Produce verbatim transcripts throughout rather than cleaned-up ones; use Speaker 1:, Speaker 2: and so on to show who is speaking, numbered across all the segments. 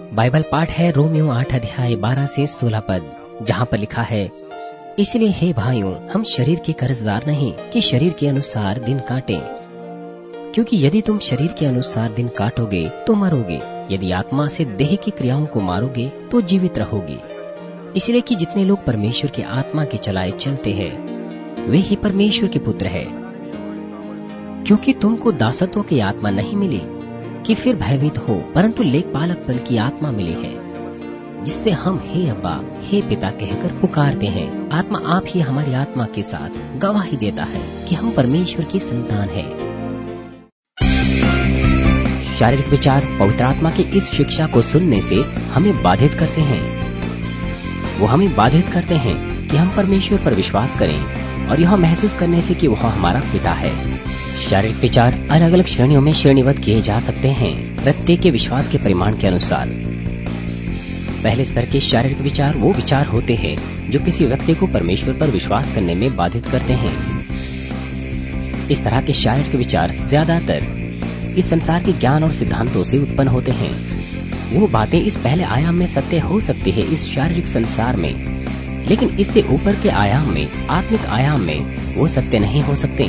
Speaker 1: Bible पाठ है Romeo आठ अध्याय बारह से सोलह पद, जहाँ पर लिखा है, इसलिए हे भाइयों, हम शरीर के कर्जदार नहीं कि शरीर के अनुसार दिन काटें, क्योंकि यदि तुम शरीर के अनुसार दिन काटोगे तो मरोगे, यदि आत्मा से देह की क्रियाओं को मारोगे तो जीवित रहोगे। इसलिए कि जितने लोग परमेश्वर की आत्मा के चलाए चलते हैं वे ही परमेश्वर के पुत्र हैं। क्योंकि तुमको दासत्व की आत्मा नहीं मिली कि फिर भयभीत हो, परंतु लेखपालकपन की आत्मा मिली है, जिससे हम हे अब्बा, हे पिता कहकर पुकारते हैं। आत्मा आप ही हमारी आत्मा के साथ गवाही देता है कि हम परमेश्वर की संतान हैं। शारीरिक विचार पवित्र आत्मा की इस शिक्षा को सुनने से हमें बाधित करते हैं। वो हमें बाधित करते हैं कि हम परमेश्वर पर विश्वास करें और यह महसूस करने से कि वह हमारा पिता है। शारीरिक विचार अलग अलग श्रेणियों में श्रेणीबद्ध किए जा सकते हैं, प्रत्येक के विश्वास के परिमाण के अनुसार। पहले स्तर के शारीरिक विचार वो विचार होते हैं जो किसी व्यक्ति को परमेश्वर पर विश्वास करने में बाधित करते हैं। इस तरह के शारीरिक विचार ज्यादातर इस संसार के ज्ञान और सिद्धांतों से उत्पन्न होते हैं। वो बातें इस पहले आयाम में सत्य हो सकती है, इस शारीरिक संसार में, लेकिन इससे ऊपर के आयाम में, आत्मिक आयाम में वो सत्य नहीं हो सकते।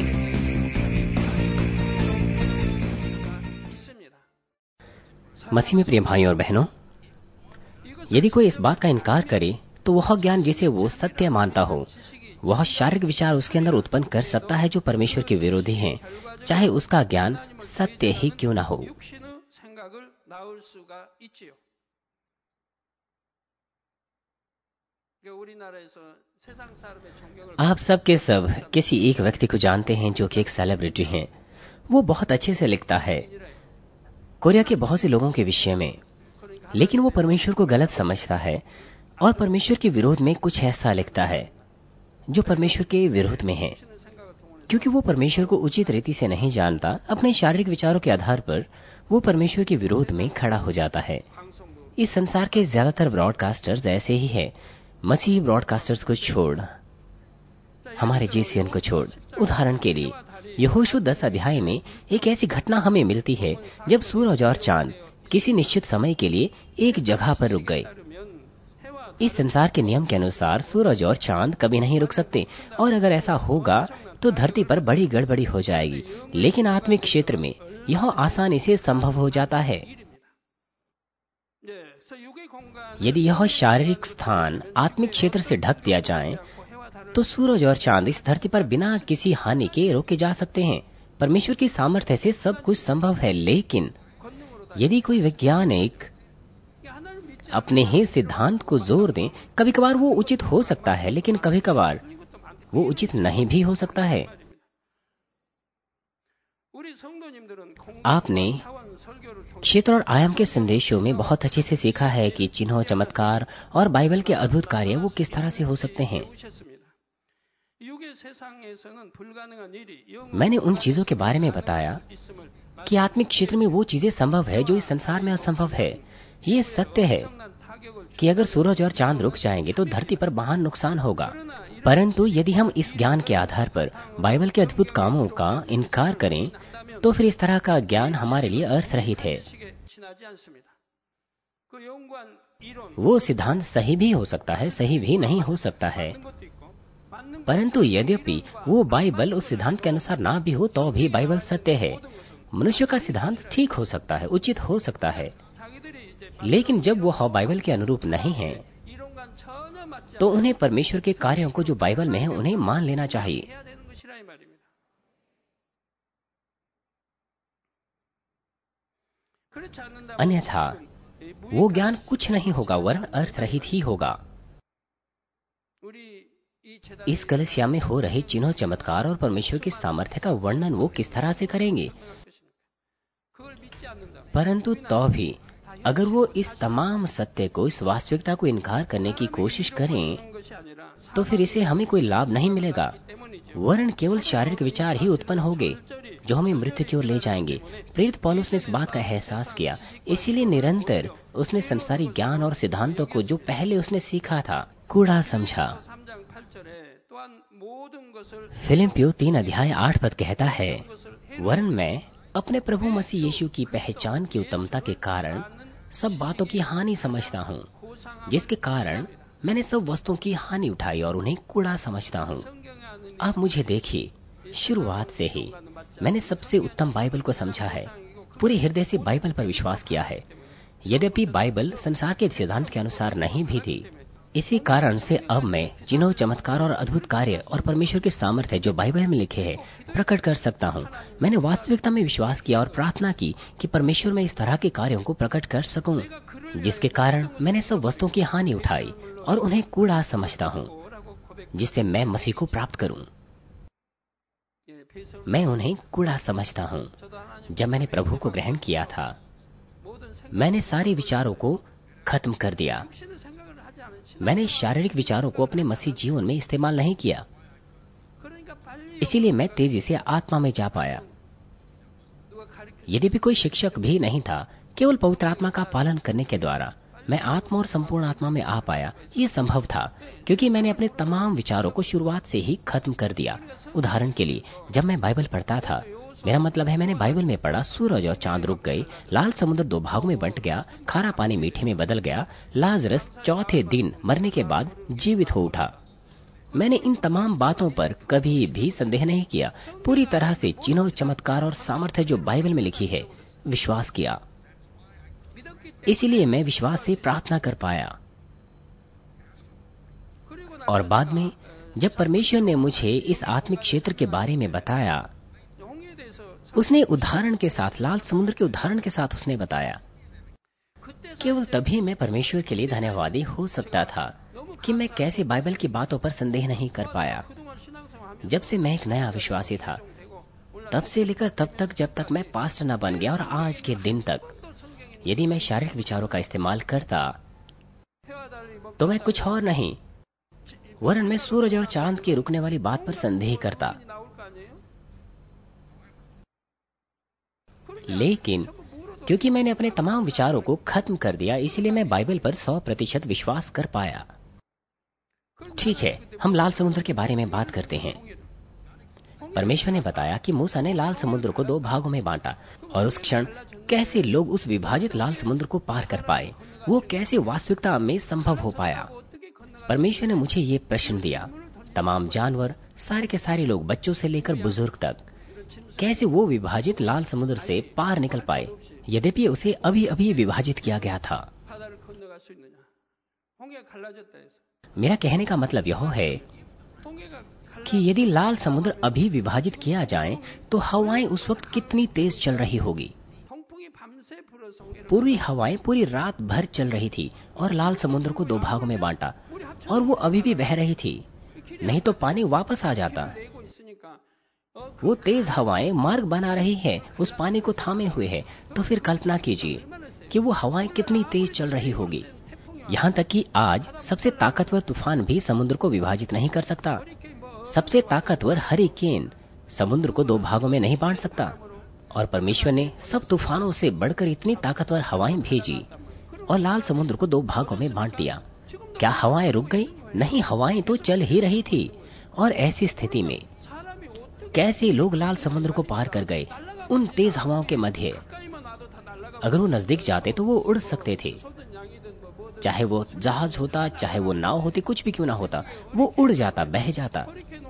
Speaker 1: मसीह में प्रिय भाइयों और बहनों, यदि कोई इस बात का इनकार करे तो वह ज्ञान जिसे वो सत्य मानता हो, वह शारीरिक विचार उसके अंदर उत्पन्न कर सकता है जो परमेश्वर के विरोधी हैं, चाहे उसका ज्ञान सत्य ही क्यों न हो। आप सब के सब किसी एक व्यक्ति को जानते हैं जो कि एक सेलिब्रिटी हैं। वो बहुत अच्छे से लिखता है कोरिया के बहुत से लोगों के विषय में, लेकिन वो परमेश्वर को गलत समझता है और परमेश्वर के विरोध में कुछ ऐसा लिखता है जो परमेश्वर के विरोध में है। क्योंकि वो परमेश्वर को उचित रीति से नहीं जानता, अपने शारीरिक विचारों के आधार पर वो परमेश्वर के विरोध में खड़ा हो जाता है। इस संसार के ज्यादातर ब्रॉडकास्टर्स ऐसे ही है। मसीही ब्रॉडकास्टर्स को छोड़, हमारे जेसीएन को छोड़, उदाहरण के लिए यहोशू दस अध्याय में एक ऐसी घटना हमें मिलती है जब सूरज और चांद किसी निश्चित समय के लिए एक जगह पर रुक गए। इस संसार के नियम के अनुसार सूरज और चांद कभी नहीं रुक सकते, और अगर ऐसा होगा तो धरती पर बड़ी गड़बड़ी हो जाएगी। लेकिन आत्मिक क्षेत्र में यह आसानी से संभव हो जाता है। यदि यह शारीरिक स्थान आत्मिक क्षेत्र से ढक दिया जाए तो सूरज और चांद इस धरती पर बिना किसी हानि के रोके जा सकते हैं। परमेश्वर की सामर्थ्य से सब कुछ संभव है। लेकिन यदि कोई वैज्ञानिक अपने ही सिद्धांत को जोर दें, कभी कभार वो उचित हो सकता है, लेकिन कभी कभार वो उचित नहीं भी हो सकता है। आपने क्षेत्र और आयाम के संदेशों में बहुत अच्छे से सीखा है कि चिन्ह, चमत्कार और बाइबल के अद्भुत कार्य वो किस तरह से हो सकते हैं। मैंने उन चीजों के बारे में बताया कि आत्मिक क्षेत्र में वो चीजें संभव है जो इस संसार में असंभव है। ये सत्य है कि अगर सूरज और चांद रुक जाएंगे तो धरती पर महान नुकसान होगा। परंतु यदि हम इस ज्ञान के आधार पर बाइबल के अद्भुत कामों का इनकार करें तो फिर इस तरह का ज्ञान हमारे लिए अर्थ रहित है। वो सिद्धांत सही भी हो सकता है, सही भी नहीं हो सकता है। परंतु यद्यपि वो बाइबल उस सिद्धांत के अनुसार ना भी हो तो भी बाइबल सत्य है। मनुष्य का सिद्धांत ठीक हो सकता है, उचित हो सकता है, लेकिन जब वो बाइबल के अनुरूप नहीं है तो उन्हें परमेश्वर के कार्यों को जो बाइबल में है उन्हें मान लेना चाहिए। अन्यथा वो ज्ञान कुछ नहीं होगा, वरन अर्थ रहित ही होगा। इस कलीसिया में हो रहे चिन्ह, चमत्कार और परमेश्वर की सामर्थ्य का वर्णन वो किस तरह से करेंगे? परंतु तो भी अगर वो इस तमाम सत्य को, इस वास्तविकता को इनकार करने की कोशिश करें तो फिर इसे हमें कोई लाभ नहीं मिलेगा, वरन केवल शारीरिक विचार ही उत्पन्न होंगे जो हमें मृत्यु की ओर ले जाएंगे। प्रेरित पौलुस ने इस बात का एहसास किया, इसीलिए निरंतर उसने संसारी ज्ञान और सिद्धांतों को जो पहले उसने सीखा था कूड़ा समझा। फिलिपियों तीन अध्याय आठ पद कहता है, वरन मैं अपने प्रभु मसीह यीशु की पहचान की उत्तमता के कारण सब बातों की हानि समझता हूँ, जिसके कारण मैंने सब वस्तुओं की हानि उठाई और उन्हें कूड़ा समझता हूँ। आप मुझे देखिए, शुरुआत से ही मैंने सबसे उत्तम बाइबल को समझा है, पूरे हृदय से बाइबल पर विश्वास किया है। यद्यपि बाइबल संसार के सिद्धांत के अनुसार नहीं भी थी, इसी कारण से अब मैं चिन्हों, चमत्कार और अद्भुत कार्य और परमेश्वर के सामर्थ्य जो बाइबल में लिखे हैं प्रकट कर सकता हूँ। मैंने वास्तविकता में विश्वास किया और प्रार्थना की कि परमेश्वर में इस तरह के कार्यों को प्रकट कर सकूं, जिसके कारण मैंने सब वस्तुओं की हानि उठाई और उन्हें कूड़ा समझता हूँ, जिससे मैं मसीह को प्राप्त करूं। मैं उन्हें कूड़ा समझता हूँ। जब मैंने प्रभु को ग्रहण किया था, मैंने सारे विचारों को खत्म कर दिया। मैंने शारीरिक विचारों को अपने मसीह जीवन में इस्तेमाल नहीं किया, इसीलिए मैं तेजी से आत्मा में जा पाया। यद्यपि कोई शिक्षक भी नहीं था, केवल पवित्र आत्मा का पालन करने के द्वारा मैं आत्मा और संपूर्ण आत्मा में आ पाया। ये संभव था क्योंकि मैंने अपने तमाम विचारों को शुरुआत से ही खत्म कर दिया। उदाहरण के लिए, जब मैं बाइबल पढ़ता था, मेरा मतलब है मैंने बाइबल में पढ़ा, सूरज और चांद रुक गए, लाल समुद्र दो भागों में बंट गया, खारा पानी मीठे में बदल गया, लाजरस चौथे दिन मरने के बाद जीवित हो उठा। मैंने इन तमाम बातों पर कभी भी संदेह नहीं किया, पूरी तरह से चिन्हों, चमत्कार और सामर्थ्य जो बाइबल में लिखी है विश्वास किया। इसीलिए मैं विश्वास से प्रार्थना कर पाया। और बाद में जब परमेश्वर ने मुझे इस आत्मिक क्षेत्र के बारे में बताया, उसने उदाहरण के साथ, लाल समुद्र के उदाहरण के साथ उसने बताया। केवल तभी मैं परमेश्वर के लिए धन्यवादी हो सकता था कि मैं कैसे बाइबल की बातों पर संदेह नहीं कर पाया। जब से मैं एक नया विश्वासी था, तब से लेकर तब तक जब तक मैं पास्टर न बन गया और आज के दिन तक, यदि मैं शारीरिक विचारों का इस्तेमाल करता तो मैं कुछ और नहीं वरन मैं सूरज और चांद की रुकने वाली बात पर संदेह करता। लेकिन क्योंकि मैंने अपने तमाम विचारों को खत्म कर दिया, इसलिए मैं बाइबल पर सौ प्रतिशत विश्वास कर पाया। ठीक है, हम लाल समुद्र के बारे में बात करते हैं। परमेश्वर ने बताया कि मूसा ने लाल समुद्र को दो भागों में बांटा और उस क्षण कैसे लोग उस विभाजित लाल समुद्र को पार कर पाए, वो कैसे वास्तविकता में संभव हो पाया। परमेश्वर ने मुझे ये प्रश्न दिया, तमाम जानवर, सारे के सारे लोग, बच्चों से लेकर बुजुर्ग तक, कैसे वो विभाजित लाल समुद्र से पार निकल पाए, यद्यपि उसे अभी अभी विभाजित किया गया था। मेरा कहने का मतलब यह है कि यदि लाल समुद्र अभी विभाजित किया जाए तो हवाएं उस वक्त कितनी तेज चल रही होगी। पूर्वी हवाएं पूरी रात भर चल रही थी और लाल समुद्र को दो भागों में बांटा, और वो अभी भी बह रही थी, नहीं तो पानी वापस आ जाता। वो तेज हवाएं मार्ग बना रही है, उस पानी को थामे हुए है, तो फिर कल्पना कीजिए कि वो हवाएं कितनी तेज चल रही होगी। यहाँ तक कि आज सबसे ताकतवर तूफान भी समुद्र को विभाजित नहीं कर सकता। सबसे ताकतवर हरिकेन समुद्र को दो भागों में नहीं बांट सकता। और परमेश्वर ने सब तूफानों से बढ़कर इतनी ताकतवर हवाएं भेजी और लाल समुद्र को दो भागों में बांट दिया। क्या हवाएं रुक गई? नहीं, हवाएं तो चल ही रही थी। और ऐसी स्थिति में कैसे लोग लाल समुद्र को पार कर गए उन तेज हवाओं के मध्य? अगर वो नजदीक जाते तो वो उड़ सकते थे, चाहे वो जहाज होता, चाहे वो नाव होती, कुछ भी क्यों ना होता, वो उड़ जाता, बह जाता।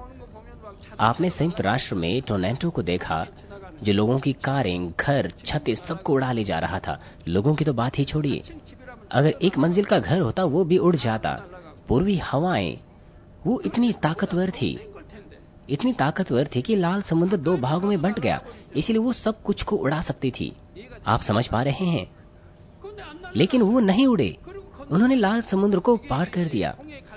Speaker 1: आपने संयुक्त राष्ट्र में टोरंटो को देखा, जो लोगों की कारें, घर, छतें सबको उड़ा ले जा रहा था। लोगों की तो बात ही छोड़िए, अगर एक मंजिल का घर होता वो भी उड़ जाता। पूर्वी हवाएं वो इतनी ताकतवर थी, इतनी ताकतवर थी कि लाल समुद्र दो भागों में बंट गया, इसलिए वो सब कुछ को उड़ा सकती थी। आप समझ पा रहे हैं? लेकिन वो नहीं उड़े, उन्होंने लाल समुद्र को पार कर दिया।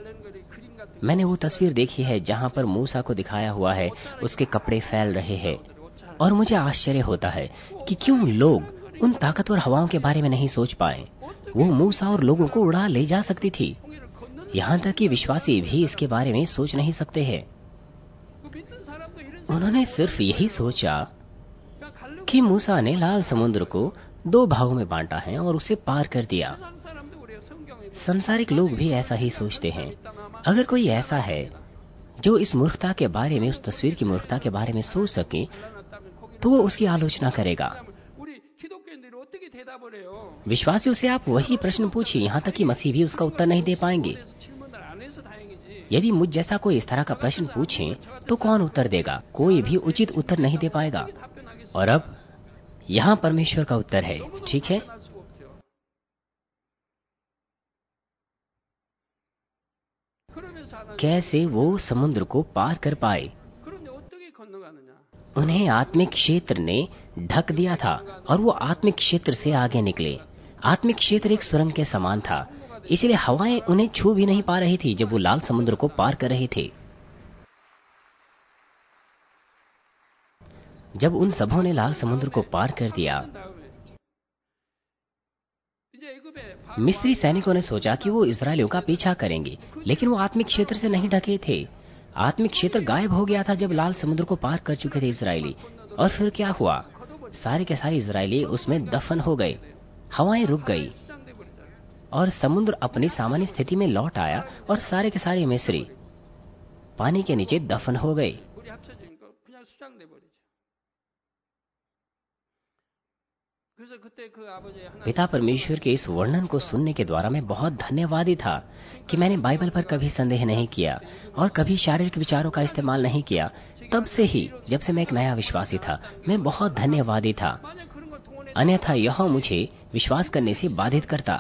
Speaker 1: मैंने वो तस्वीर देखी है जहाँ पर मूसा को दिखाया हुआ है, उसके कपड़े फैल रहे हैं, और मुझे आश्चर्य होता है कि क्यों लोग उन ताकतवर हवाओं के बारे में नहीं सोच पाए। वो मूसा और लोगों को उड़ा ले जा सकती थी। यहाँ तक कि विश्वासी भी इसके बारे में सोच नहीं सकते हैं। उन्होंने सिर्फ यही सोचा कि मूसा ने लाल समुद्र को दो भागों में बांटा है और उसे पार कर दिया। संसारिक लोग भी ऐसा ही सोचते हैं। अगर कोई ऐसा है जो इस मूर्खता के बारे में, उस तस्वीर की मूर्खता के बारे में सोच सके, तो वो उसकी आलोचना करेगा। विश्वासियों से आप वही प्रश्न पूछिए, यहाँ तक कि मसीह भी उसका उत्तर नहीं दे पाएंगे। यदि मुझ जैसा कोई इस तरह का प्रश्न पूछे तो कौन उत्तर देगा? कोई भी उचित उत्तर नहीं दे पाएगा। और अब यहाँ परमेश्वर का उत्तर है, ठीक है? कैसे वो समुद्र को पार कर पाए? उन्हें आत्मिक क्षेत्र ने ढक दिया था और वो आत्मिक क्षेत्र से आगे निकले। आत्मिक क्षेत्र एक सुरंग के समान था, इसलिए हवाएं उन्हें छू भी नहीं पा रही थी जब वो लाल समुद्र को पार कर रहे थे। जब उन सबों ने लाल समुद्र को पार कर दिया, मिस्री सैनिकों ने सोचा कि वो इजरायलियों का पीछा करेंगे, लेकिन वो आत्मिक क्षेत्र से नहीं ढके थे। आत्मिक क्षेत्र गायब हो गया था जब लाल समुद्र को पार कर चुके थे इजरायली। और फिर क्या हुआ? सारे के सारे इजरायली उसमें दफन हो गए। हवाएं रुक गई और समुद्र अपनी सामान्य स्थिति में लौट आया और सारे के सारे मिस्री पानी के नीचे दफन हो गए। पिता परमेश्वर के इस वर्णन को सुनने के द्वारा मैं बहुत धन्यवादी था कि मैंने बाइबल पर कभी संदेह नहीं किया और कभी शारीरिक विचारों का इस्तेमाल नहीं किया। तब से ही, जब से मैं एक नया विश्वासी था, मैं बहुत धन्यवादी था। अन्यथा यह मुझे विश्वास करने से बाधित करता।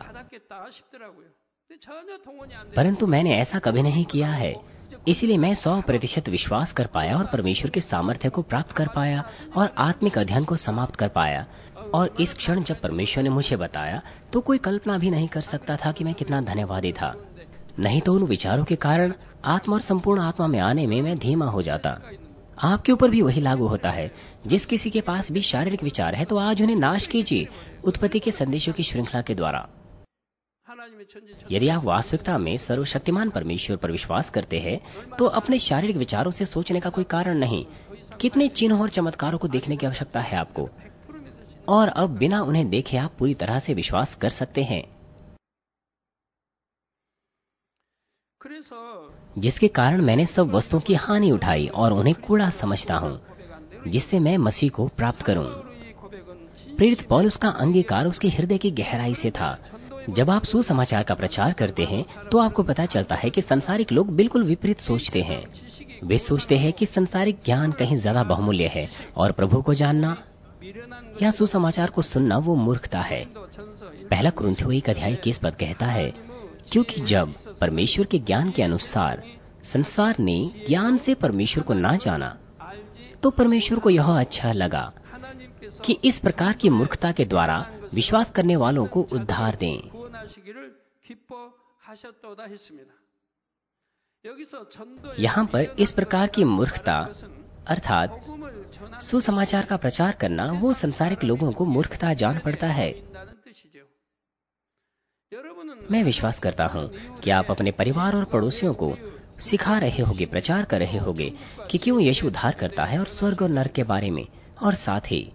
Speaker 1: परंतु मैंने ऐसा कभी नहीं किया है, इसलिए मैं सौ प्रतिशत विश्वास कर पाया और परमेश्वर के सामर्थ्य को प्राप्त कर पाया और आत्मिक अध्ययन को समाप्त कर पाया। और इस क्षण जब परमेश्वर ने मुझे बताया तो कोई कल्पना भी नहीं कर सकता था कि मैं कितना धन्यवादी था। नहीं तो उन विचारों के कारण आत्मा और संपूर्ण आत्मा में आने में मैं धीमा हो जाता। आपके ऊपर भी वही लागू होता है। जिस किसी के पास भी शारीरिक विचार है तो आज उन्हें नाश कीजिए उत्पत्ति के संदेशों की श्रृंखला के द्वारा। यदि आप वास्तविकता में सर्वशक्तिमान परमेश्वर पर विश्वास करते हैं तो अपने शारीरिक विचारों से सोचने का कोई कारण नहीं। कितने चिन्हों और चमत्कारों को देखने की आवश्यकता है आपको, और अब बिना उन्हें देखे आप पूरी तरह से विश्वास कर सकते हैं। जिसके कारण मैंने सब वस्तुओं की हानि उठाई और उन्हें कूड़ा समझता हूँ, जिससे मैं मसीह को प्राप्त करूं। प्रेरित पौलुस का अंगीकार उसके हृदय की गहराई से था। जब आप सुसमाचार का प्रचार करते हैं तो आपको पता चलता है कि संसारिक लोग बिल्कुल विपरीत सोचते हैं। वे सोचते हैं कि संसारिक ज्ञान कहीं ज्यादा बहुमूल्य है और प्रभु को जानना या सुसमाचार को सुनना वो मूर्खता है। पहला कुरिन्थियों एक अध्याय इक्कीस पद कहता है, क्योंकि जब परमेश्वर के ज्ञान के अनुसार संसार ने ज्ञान से परमेश्वर को ना जाना तो परमेश्वर को यह अच्छा लगा कि इस प्रकार की मूर्खता के द्वारा विश्वास करने वालों को उद्धार दें। यहाँ पर इस प्रकार की मूर्खता अर्थात सुसमाचार का प्रचार करना वो संसारिक लोगों को मूर्खता जान पड़ता है। मैं विश्वास करता हूँ कि आप अपने परिवार और पड़ोसियों को सिखा रहे होंगे, प्रचार कर रहे होंगे कि क्यों यीशु उद्धार करता है और स्वर्ग और नरक के बारे में। और साथ ही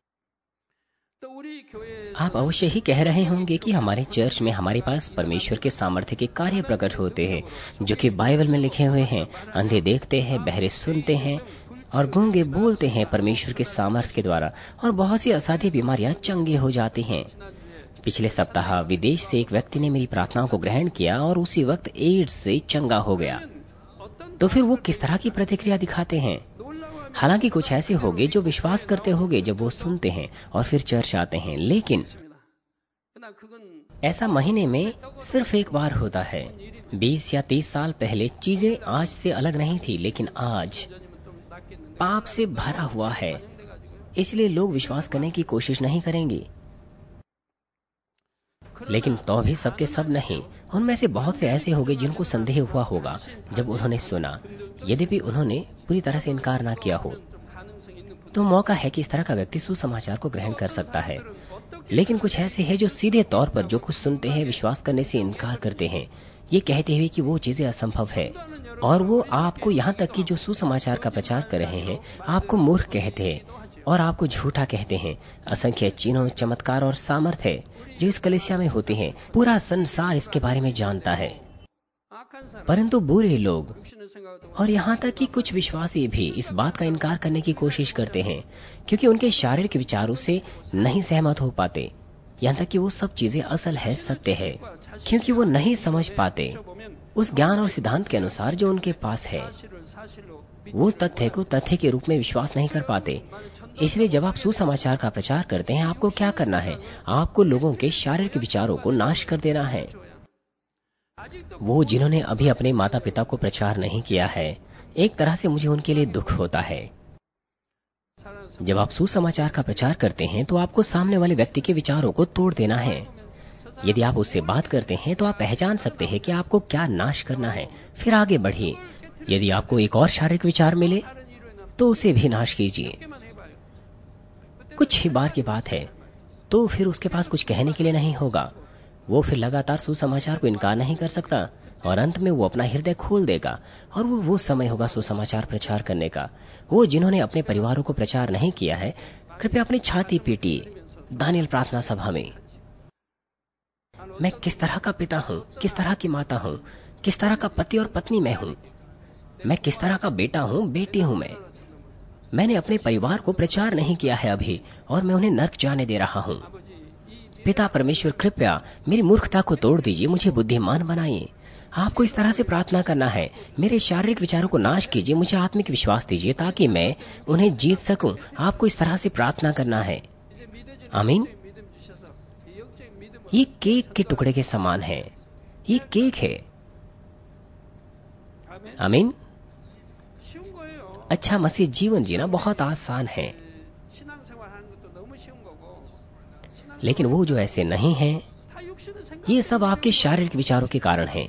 Speaker 1: आप अवश्य ही कह रहे होंगे कि हमारे चर्च में हमारे पास परमेश्वर के सामर्थ्य के कार्य प्रकट होते हैं जो कि बाइबल में लिखे हुए हैं। अंधे देखते हैं, बहरे सुनते हैं और गूंगे बोलते हैं परमेश्वर के सामर्थ्य के द्वारा, और बहुत सी असाध्य बीमारियां चंगी हो जाती हैं। पिछले सप्ताह विदेश से एक व्यक्ति ने मेरी प्रार्थनाओं को ग्रहण किया और उसी वक्त एड्स से चंगा हो गया। तो फिर वो किस तरह की प्रतिक्रिया दिखाते हैं? हालांकि कुछ ऐसे होंगे जो विश्वास करते होंगे जब वो सुनते हैं और फिर चर्च आते हैं, लेकिन ऐसा महीने में सिर्फ एक बार होता है। बीस या तीस साल पहले चीजें आज से अलग नहीं थी, लेकिन आज पाप से भरा हुआ है, इसलिए लोग विश्वास करने की कोशिश नहीं करेंगे। लेकिन तो भी सबके सब नहीं, उनमें से बहुत से ऐसे होंगे जिनको संदेह हुआ होगा जब उन्होंने सुना, यद्यपि उन्होंने पूरी तरह से इनकार ना किया हो। तो मौका है कि इस तरह का व्यक्ति सुसमाचार को ग्रहण कर सकता है। लेकिन कुछ ऐसे हैं जो सीधे तौर पर जो कुछ सुनते हैं विश्वास करने से इनकार करते हैं, ये कहते हुए कि वो चीजें असंभव है, और वो आपको यहाँ तक कि जो सुसमाचार का प्रचार कर रहे हैं आपको मूर्ख कहते हैं और आपको झूठा कहते हैं। असंख्य चिन्हों, चमत्कार और सामर्थ्य जो इस कलीसिया में होते हैं, पूरा संसार इसके बारे में जानता है। परंतु बुरे लोग और यहाँ तक कि कुछ विश्वासी भी इस बात का इनकार करने की कोशिश करते हैं क्योंकि उनके शारीरिक विचारों से नहीं सहमत हो पाते। यहाँ तक कि वो सब चीजें असल है, सत्य है, क्योंकि वो नहीं समझ पाते उस ज्ञान और सिद्धांत के अनुसार जो उनके पास है। वो तथ्य को तथ्य के रूप में विश्वास नहीं कर पाते। इसलिए जब आप सुसमाचार का प्रचार करते हैं, आपको क्या करना है? आपको लोगों के शारीरिक विचारों को नाश कर देना है। वो जिन्होंने अभी अपने माता पिता को प्रचार नहीं किया है, एक तरह से मुझे उनके लिए दुख होता है। जब आप सुसमाचार का प्रचार करते हैं तो आपको सामने वाले व्यक्ति के विचारों को तोड़ देना है। यदि आप उससे बात करते हैं तो आप पहचान सकते हैं कि आपको क्या नाश करना है, फिर आगे बढ़िए। यदि आपको एक और शारीरिक विचार मिले तो उसे भी नाश कीजिए। कुछ ही बार की बात है तो फिर उसके पास कुछ कहने के लिए नहीं होगा। वो फिर लगातार सुसमाचार को इनकार नहीं कर सकता और अंत में वो अपना हृदय खोल देगा और वो वो समय होगा सुसमाचार प्रचार करने का। वो जिन्होंने अपने परिवारों को प्रचार नहीं किया है, कृपया अपनी छाती पीटिए दानियल प्रार्थना सभा में। मैं किस तरह का पिता हूँ, किस तरह की माता हूँ, किस तरह का पति और पत्नी मैं हूँ, मैं किस तरह का बेटा हूँ, बेटी हूँ मैं। मैंने अपने परिवार को प्रचार नहीं किया है अभी और मैं उन्हें नर्क जाने दे रहा हूँ। पिता परमेश्वर, कृपया मेरी मूर्खता को तोड़ दीजिए, मुझे बुद्धिमान बनाइए। आपको इस तरह से प्रार्थना करना है, मेरे शारीरिक विचारों को नाश कीजिए, मुझे आत्मिक विश्वास दीजिए ताकि मैं उन्हें जीत सकूं। आपको इस तरह से प्रार्थना करना है। आमीन। ये केक के टुकड़े के समान है, ये केक है। आमीन। अच्छा मसीह जीवन जीना बहुत आसान है, लेकिन वो जो ऐसे नहीं हैं, ये सब आपके शारीरिक विचारों के कारण हैं।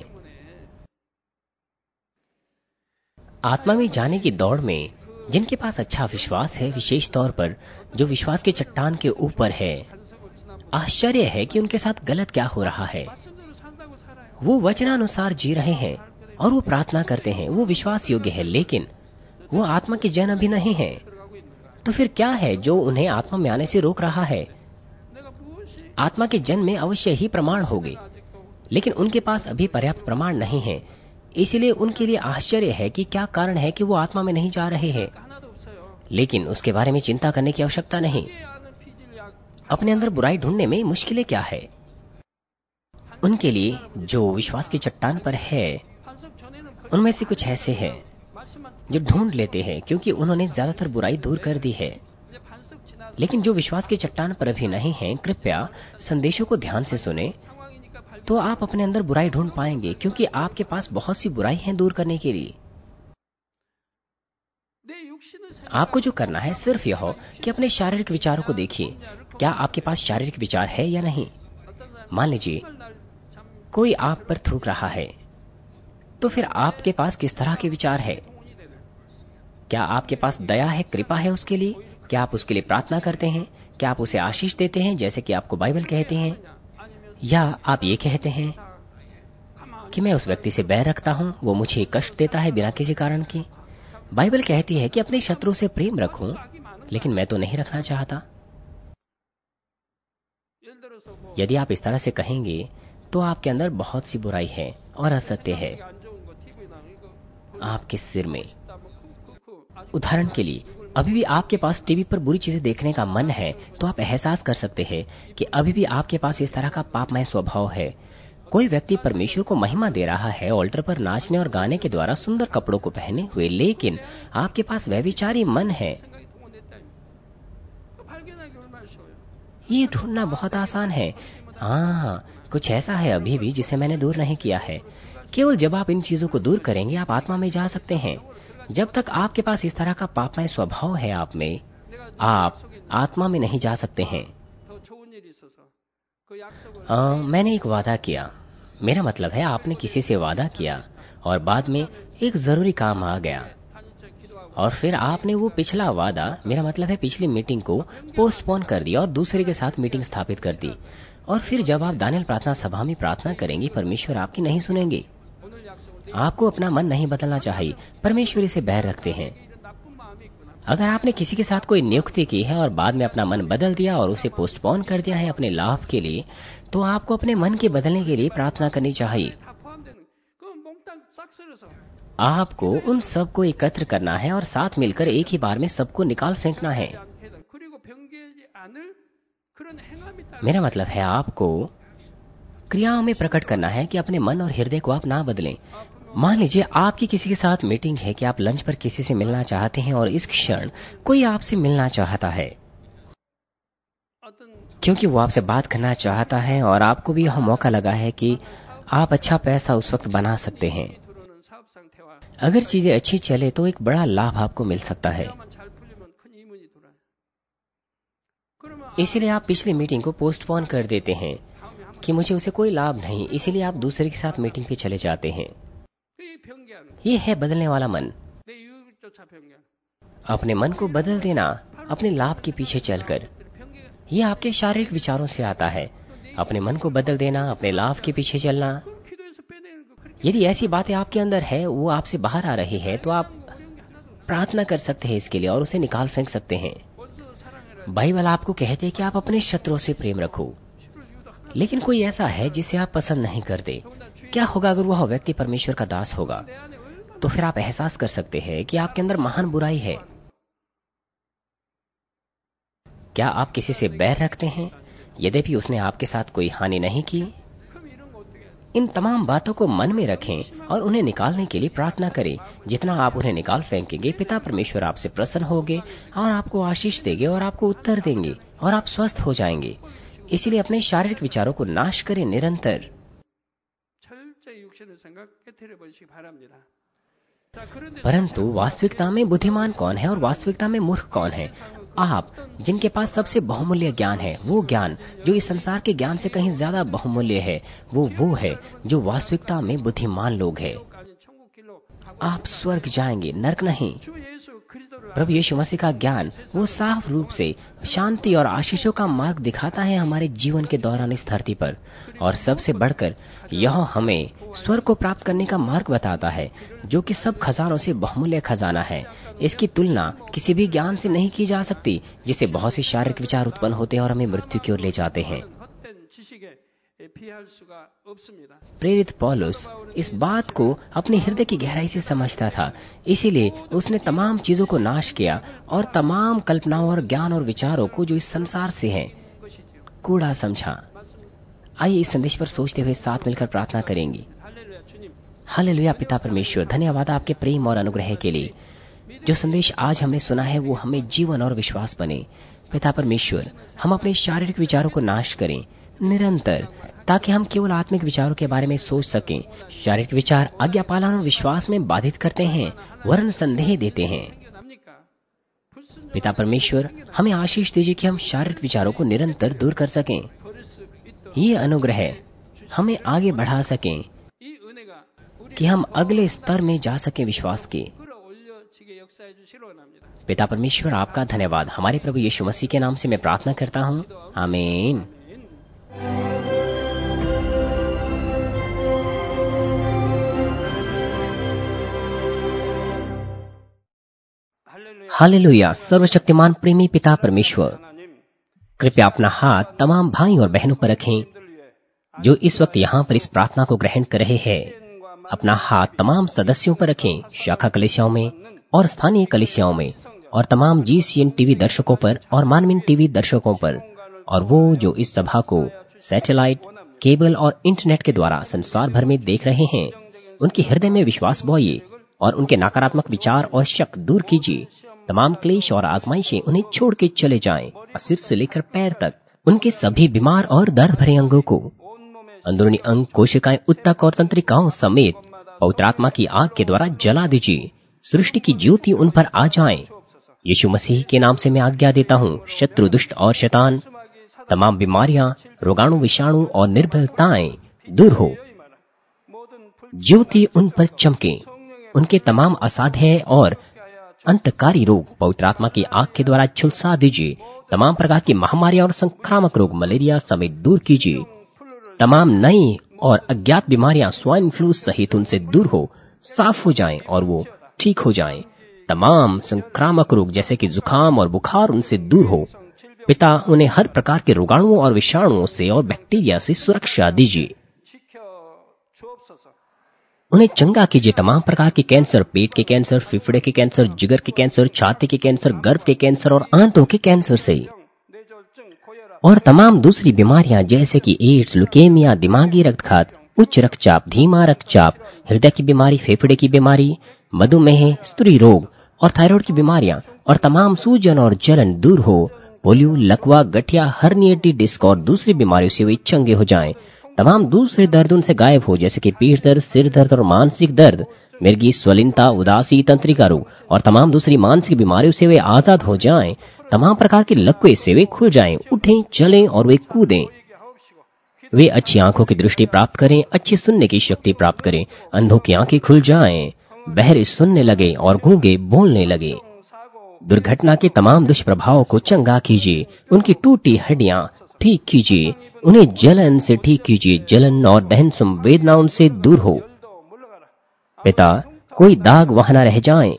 Speaker 1: आत्मा में जाने की दौड़ में जिनके पास अच्छा विश्वास है, विशेष तौर पर जो विश्वास के चट्टान के ऊपर है, आश्चर्य है कि उनके साथ गलत क्या हो रहा है। वो वचनानुसार जी रहे हैं और वो प्रार्थना करते हैं, वो विश्वास योग्य है, लेकिन वो आत्मा के जन अभी नहीं है। तो फिर क्या है जो उन्हें आत्मा में आने से रोक रहा है? आत्मा के जन में अवश्य ही प्रमाण होंगे, लेकिन उनके पास अभी पर्याप्त प्रमाण नहीं है। इसलिए उनके लिए आश्चर्य है कि क्या कारण है कि वो आत्मा में नहीं जा रहे हैं। लेकिन उसके बारे में चिंता करने की आवश्यकता नहीं। अपने अंदर बुराई ढूंढने में मुश्किलें क्या है? उनके लिए जो विश्वास की चट्टान पर है, उनमें से कुछ ऐसे हैं जो ढूंढ लेते हैं क्योंकि उन्होंने ज्यादातर बुराई दूर कर दी है। लेकिन जो विश्वास की चट्टान पर अभी नहीं हैं, कृपया संदेशों को ध्यान से सुने, तो आप अपने अंदर बुराई ढूंढ पाएंगे क्योंकि आपके पास बहुत सी बुराई हैं दूर करने के लिए। आपको जो करना है सिर्फ यह हो कि अपने शारीरिक विचारों को देखिए। क्या आपके पास शारीरिक विचार है या नहीं? मान लीजिए कोई आप पर थूक रहा है, तो फिर आपके पास किस तरह के विचार है? क्या आपके पास दया है, कृपा है उसके लिए? क्या आप उसके लिए प्रार्थना करते हैं? क्या आप उसे आशीष देते हैं जैसे कि आपको बाइबल कहते हैं? या आप ये कहते हैं कि मैं उस व्यक्ति से बैर रखता हूं, वो मुझे कष्ट देता है बिना किसी कारण के। बाइबल कहती है कि अपने शत्रु से प्रेम रखूं, लेकिन मैं तो नहीं रखना चाहता। यदि आप इस तरह से कहेंगे तो आपके अंदर बहुत सी बुराई है और असत्य है आपके सिर में। उदाहरण के लिए, अभी भी आपके पास टीवी पर बुरी चीजें देखने का मन है, तो आप एहसास कर सकते हैं कि अभी भी आपके पास इस तरह का पापमय स्वभाव है। कोई व्यक्ति परमेश्वर को महिमा दे रहा है ऑल्टर पर नाचने और गाने के द्वारा सुंदर कपड़ों को पहने हुए, लेकिन आपके पास व्यभिचारी मन है। ये ढूंढना बहुत आसान है। हाँ, कुछ ऐसा है अभी भी जिसे मैंने दूर नहीं किया है। केवल जब आप इन चीजों को दूर करेंगे, आप आत्मा में जा सकते हैं। जब तक आपके पास इस तरह का पापमय स्वभाव है आप में, आप आत्मा में नहीं जा सकते हैं। आ, मैंने एक वादा किया, मेरा मतलब है आपने किसी से वादा किया और बाद में एक जरूरी काम आ गया और फिर आपने वो पिछला वादा, मेरा मतलब है पिछली मीटिंग को पोस्टपोन कर दिया और दूसरे के साथ मीटिंग स्थापित कर दी। और फिर जब आप दानियल प्रार्थना सभा में प्रार्थना करेंगे, परमेश्वर आपकी नहीं सुनेंगे। आपको अपना मन नहीं बदलना चाहिए। परमेश्वर इसे बैर रखते हैं। अगर आपने किसी के साथ कोई नियुक्ति की है और बाद में अपना मन बदल दिया और उसे पोस्टपोन कर दिया है अपने लाभ के लिए, तो आपको अपने मन के बदलने के लिए प्रार्थना करनी चाहिए। आपको उन सबको एकत्र करना है और साथ मिलकर एक ही बार में सबको निकाल फेंकना है। मेरा मतलब है आपको क्रियाओं में प्रकट करना है कि अपने मन और हृदय को आप ना बदलें। मान लीजिए आपकी किसी के साथ मीटिंग है कि आप लंच पर किसी से मिलना चाहते हैं और इस क्षण कोई आपसे मिलना चाहता है क्योंकि वो आपसे बात करना चाहता है और आपको भी यह मौका लगा है कि आप अच्छा पैसा उस वक्त बना सकते हैं। अगर चीजें अच्छी चले तो एक बड़ा लाभ आपको मिल सकता है। इसलिए आप पिछली मीटिंग को पोस्टपोन कर देते हैं कि मुझे उसे कोई लाभ नहीं, इसीलिए आप दूसरे के साथ मीटिंग पे चले जाते हैं। ये है बदलने वाला मन। अपने मन को बदल देना अपने लाभ के पीछे चलकर, यह आपके शारीरिक विचारों से आता है। अपने मन को बदल देना, अपने लाभ के पीछे चलना। यदि ऐसी बातें आपके अंदर है, वो आपसे बाहर आ रही है, तो आप प्रार्थना कर सकते हैं इसके लिए और उसे निकाल फेंक सकते हैं। बाइबल आपको कहते हैं कि आप अपने शत्रुओं से प्रेम रखो। लेकिन कोई ऐसा है जिसे आप पसंद नहीं करते। क्या होगा अगर वह व्यक्ति परमेश्वर का दास होगा? तो फिर आप एहसास कर सकते हैं कि आपके अंदर महान बुराई है। क्या आप किसी से बैर रखते हैं यद्यपि उसने आपके साथ कोई हानि नहीं की? इन तमाम बातों को मन में रखें और उन्हें निकालने के लिए प्रार्थना करें। जितना आप उन्हें निकाल फेंकेंगे, पिता परमेश्वर आपसे प्रसन्न होंगे और आपको आशीष देंगे और आपको उत्तर देंगे और आप स्वस्थ हो जाएंगे। इसलिए अपने शारीरिक विचारों को नाश करें निरंतर। परंतु वास्तविकता में बुद्धिमान कौन है और वास्तविकता में मूर्ख कौन है? आप जिनके पास सबसे बहुमूल्य ज्ञान है, वो ज्ञान जो इस संसार के ज्ञान से कहीं ज्यादा बहुमूल्य है, वो वो है जो वास्तविकता में बुद्धिमान लोग हैं। आप स्वर्ग जाएंगे, नरक नहीं। प्रभु यीशु मसीह का ज्ञान वो साफ रूप से शांति और आशीषों का मार्ग दिखाता है हमारे जीवन के दौरान इस धरती पर। और सबसे बढ़कर यह हमें स्वर्ग को प्राप्त करने का मार्ग बताता है, जो कि सब खजानों से बहुमूल्य खजाना है। इसकी तुलना किसी भी ज्ञान से नहीं की जा सकती, जिसे बहुत से शारीरिक विचार उत्पन्न होते हैं और हमें मृत्यु की ओर ले जाते हैं। प्रेरित पौलुस इस बात को अपने हृदय की गहराई से समझता था, इसीलिए उसने तमाम चीजों को नाश किया और तमाम कल्पनाओं और ज्ञान और विचारों को जो इस संसार से हैं कूड़ा समझा। आइए इस संदेश पर सोचते हुए साथ मिलकर प्रार्थना करेंगे। हालेलुया। पिता परमेश्वर, धन्यवाद आपके प्रेम और अनुग्रह के लिए। जो संदेश आज हमने सुना है वो हमें जीवन और विश्वास बने। पिता परमेश्वर, हम अपने शारीरिक विचारों को नाश करें निरंतर, ताकि हम केवल आत्मिक विचारों के बारे में सोच सकें। शारीरिक विचार आज्ञा पालन और विश्वास में बाधित करते हैं, वरन संदेह देते हैं। पिता परमेश्वर, हमें आशीष दीजिए कि हम शारीरिक विचारों को निरंतर दूर कर सकें। ये अनुग्रह हमें आगे बढ़ा सकें कि हम अगले स्तर में जा सकें विश्वास के। पिता परमेश्वर, आपका धन्यवाद। हमारे प्रभु यीशु मसीह के नाम से मैं प्रार्थना करता हूँ, आमीन। हालेलुया। सर्वशक्तिमान प्रेमी पिता परमेश्वर, कृपया अपना हाथ तमाम भाई और बहनों पर रखें जो इस वक्त यहाँ पर इस प्रार्थना को ग्रहण कर रहे हैं। अपना हाथ तमाम सदस्यों पर रखें, शाखा कलीसियाओं में और स्थानीय कलीसियाओं में, और तमाम जीसीएन टीवी दर्शकों पर और मानवीन टीवी दर्शकों पर, और वो जो इस सभा को सैटेलाइट, केबल और इंटरनेट के द्वारा संसार भर में देख रहे हैं। उनके हृदय में विश्वास बोइए और उनके नकारात्मक विचार और शक दूर कीजिए। तमाम क्लेश और आजमाइशें उन्हें छोड़ के चले जाएं। सिर से लेकर पैर तक उनके सभी बीमार और दर्द भरे अंगों को, अंदरूनी अंग, कोशिकाएं, उत्तक और तंत्रिकाओं समेत पवित्र आत्मा की आग के द्वारा जला दीजिए। सृष्टि की ज्योति उन पर आ जाए। यीशु मसीह के नाम से मैं आज्ञा देता हूँ, शत्रु, दुष्ट और शैतान, तमाम बीमारियां, रोगाणु, विषाणु और निर्बलताएं दूर हो। ज्योति उन पर चमके। उनके तमाम असाध्य और अंतकारी रोग पवित्र आत्मा की आग के द्वारा झुलसा दीजिए। तमाम प्रकार की महामारियां और संक्रामक रोग, मलेरिया समेत दूर कीजिए। तमाम नई और अज्ञात बीमारियां स्वाइन फ्लू सहित उनसे दूर हो, साफ हो जाएं और वो ठीक हो जाएं। तमाम संक्रामक रोग जैसे कि जुकाम और बुखार उनसे दूर हो। पिता, उन्हें हर प्रकार के रोगाणुओं और विषाणुओं से और बैक्टीरिया से सुरक्षा दीजिए। उन्हें चंगा कीजिए। तमाम प्रकार के कैंसर, पेट के कैंसर, फेफड़े के कैंसर, जिगर के कैंसर, छाती के कैंसर, गर्भ के कैंसर और आंतों के कैंसर से। और तमाम दूसरी बीमारियां जैसे कि एड्स, लुकेमिया, दिमागी रक्तघात, उच्च रक्तचाप, धीमा रक्तचाप, हृदय की बीमारी, फेफड़े की बीमारी, मधुमेह, स्त्री रोग और थायराइड की बीमारियां और तमाम सूजन और जलन दूर हो। पोलियो, लकवा, गठिया, हर्निएटेड डिस्क और दूसरी बीमारियों से वे चंगे हो जाएं। तमाम दूसरे दर्द उनसे गायब हो जैसे कि पीठ दर्द, सिर दर्द और मानसिक दर्द, मिर्गी, स्वलिनता, उदासी, तंत्रिका रोग और तमाम दूसरी मानसिक बीमारियों से वे आजाद हो जाएं। तमाम प्रकार के लकवे से वे खुल जाएं, उठें, चलें और वे कूदें। वे अच्छी आंखों की दृष्टि प्राप्त करें, अच्छी सुनने की शक्ति प्राप्त करें, अंधों की आंखें खुल जाएं, बहरे सुनने लगे और गूंगे बोलने लगे। दुर्घटना के तमाम दुष्प्रभावों को चंगा कीजिए, उनकी टूटी हड्डियां ठीक कीजिए, उन्हें जलन से ठीक कीजिए, जलन और दहन संवेदनाओं से दूर हो। पिता, कोई दाग वहां न रह जाएं।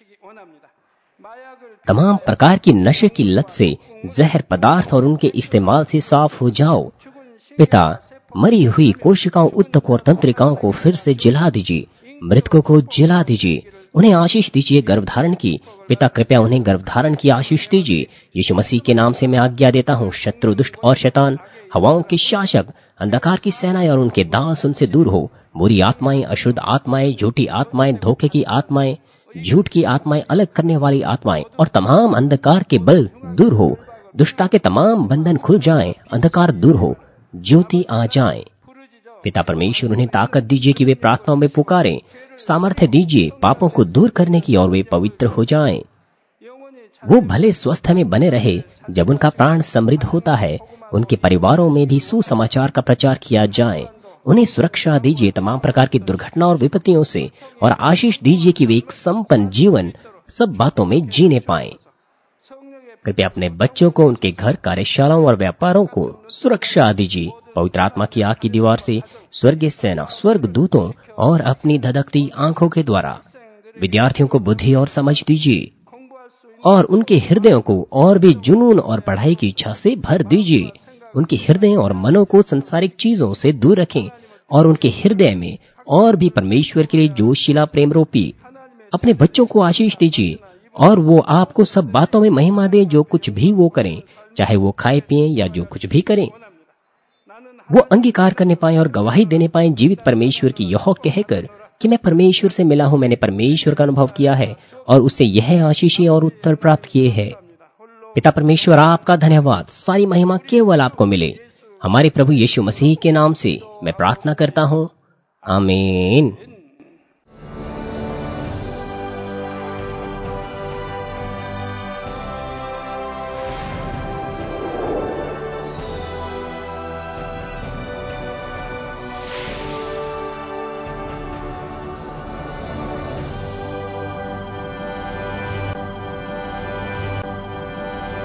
Speaker 1: तमाम प्रकार की नशे की लत से, जहर पदार्थ और उनके इस्तेमाल से साफ हो जाओ। पिता, मरी हुई कोशिकाओं, उत्तकों और तंत्रिकाओं को फिर से जिला दीजिए, मृतकों को जिला दीजिए, उन्हें आशीष दीजिए गर्भधारण की। पिता, कृपया उन्हें गर्भधारण की आशीष दीजिए। यीशु मसीह के नाम से मैं आज्ञा देता हूँ, शत्रु, दुष्ट और शैतान, हवाओं के शासक, अंधकार की सेनाएं और उनके दास उनसे दूर हो। बुरी आत्माएं, अशुद्ध आत्माएं, झूठी आत्माएं, धोखे की आत्माएं, झूठ की आत्माएं, अलग करने वाली आत्माएं और तमाम अंधकार के बल दूर हो। दुष्टता के तमाम बंधन खुल जाएं, अंधकार दूर हो, ज्योति आ जाए। पिता परमेश्वर, उन्हें ताकत दीजिए कि वे प्रार्थनाओं में पुकारें, सामर्थ्य दीजिए पापों को दूर करने की और वे पवित्र हो जाएं। वो भले स्वस्थ में बने रहे जब उनका प्राण समृद्ध होता है। उनके परिवारों में भी सुसमाचार का प्रचार किया जाए। उन्हें सुरक्षा दीजिए तमाम प्रकार की दुर्घटना और विपत्तियों से और आशीष दीजिए कि वे एक संपन्न जीवन सब बातों में जीने पाएं। कृपया अपने बच्चों को, उनके घर, कार्यशालाओं और व्यापारों को सुरक्षा दीजिए पवित्र आत्मा की आग की दीवार से, स्वर्गीय सेना, स्वर्ग दूतों और अपनी धधकती आंखों के द्वारा। विद्यार्थियों को बुद्धि और समझ दीजिए और उनके हृदयों को और भी जुनून और पढ़ाई की इच्छा से भर दीजिए। उनके हृदय और मनों को संसारिक चीजों से दूर रखें और उनके हृदय में और भी परमेश्वर के लिए जोशीला प्रेम रोपी। अपने बच्चों को आशीष दीजिए और वो आपको सब बातों में महिमा दें, जो कुछ भी वो करें, चाहे वो खाए पिए या जो कुछ भी करें। वो अंगीकार करने पाए और गवाही देने पाए जीवित परमेश्वर की, यह कहकर कि मैं परमेश्वर से मिला हूं, मैंने परमेश्वर का अनुभव किया है और उससे यह आशीषें और उत्तर प्राप्त किए हैं। पिता परमेश्वर, आपका धन्यवाद। सारी महिमा केवल आपको मिले। हमारे प्रभु यीशु मसीह के नाम से मैं प्रार्थना करता हूं, आमीन।